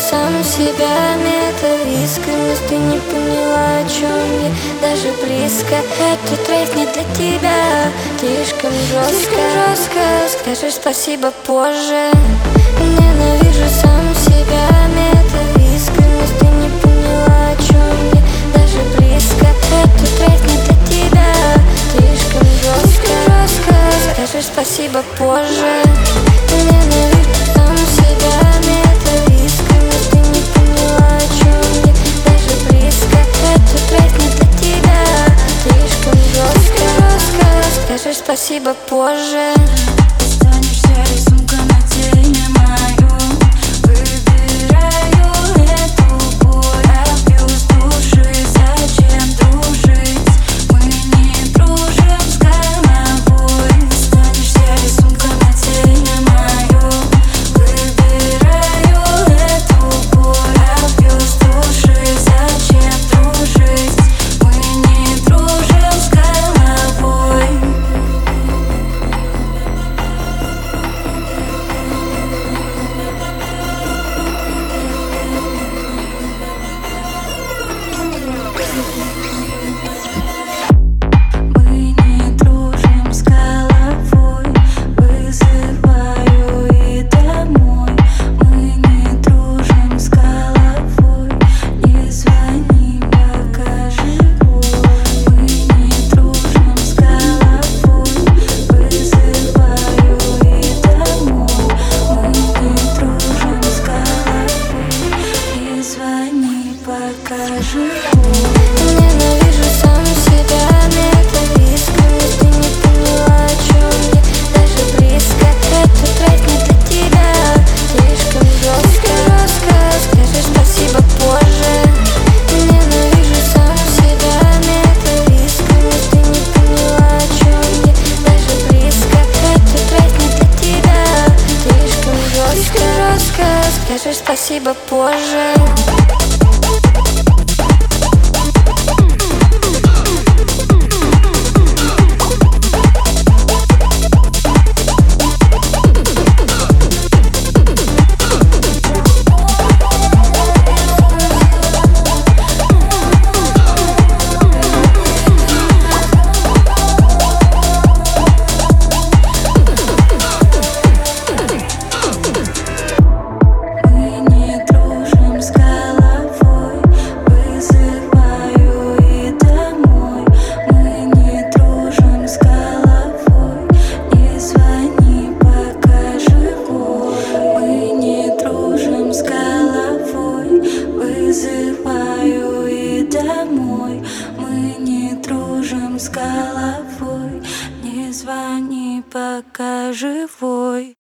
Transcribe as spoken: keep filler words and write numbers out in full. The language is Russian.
сам себя. Метод искренность, ты не поняла, о чем я даже близко. Этот рейв не для тебя, слишком жестко, жестко. Скажешь спасибо позже. Ненавижу сам себя. Метод искренность, ты не поняла, о чем я даже близко. Этот рейв не для тебя, слишком жестко, жестко. Скажешь спасибо позже. Ненавижу сам себя. Метод искренность, ты не поняла, о чем я даже близко. Этот рейв не для тебя, слишком жестко, жестко. Скажешь спасибо позже. Останешься рисунком на теме мою. Выбираю эту боль, обью с души. Зачем дружить? Мы не дружим с головой. Останешься рисунком на теме мою. Выбираю эту боль, обью с души. Зачем дружить? Мы не дружим с головой. Мы не дружим с головой. Вызываю и домой. Мы не дружим с головой. Не звони, пока живой. Мы не дружим с головой. Вызываю и домой. Мы не дружим с головой. Не звони, пока живой. Ненавижу сам себя. Метод искренность, ты не поняла, о чем я даже близко. Этот рейв не для тебя, слишком жестко, жестко. Скажешь спасибо позже. Ненавижу сам себя. Метод искренность, ты не поняла, о чем я даже близко. Этот рейв не для тебя, слишком жестко, жестко. Скажешь спасибо позже. Мы не дружим с головой. Вызываю и домой. Мы не дружим с головой. Не звони, пока живой. Мы не дружим с головой. Вызываю и домой. Мы не дружим с головой. Не звони, пока живой.